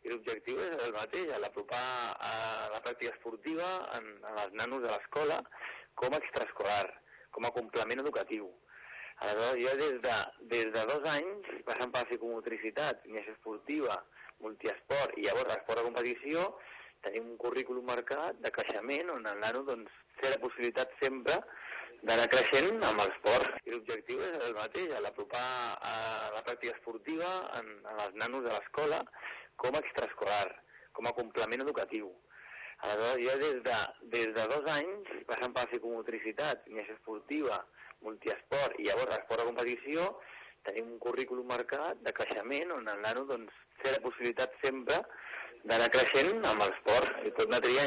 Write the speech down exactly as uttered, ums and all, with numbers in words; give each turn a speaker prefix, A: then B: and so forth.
A: i l'objectiu és el mateix, l'apropar a la pràctica esportiva en, en els nanos de l'escola com a extraescolar, com a complement educatiu. Aleshores, jo des de, des de dos anys, passant per la psicomotricitat, iniciació esportiva, multiesport i llavors esport de competició, tenim un currículum marcat de creixement on el nano doncs, té la possibilitat sempre d'anar creixent amb l'esport. I l'objectiu és el mateix, l'apropar a la pràctica esportiva en, en els nanos de l'escola com a extraescolar, com a complement educatiu. Aleshores, jo des de, des de dos anys, passant per la psicomotricitat, iniciació esportiva, multiesport i llavors esport de competició, tenim un currículum marcat de creixement on el nano doncs, té la possibilitat sempre d'anar creixent amb l'esport i tot anar triant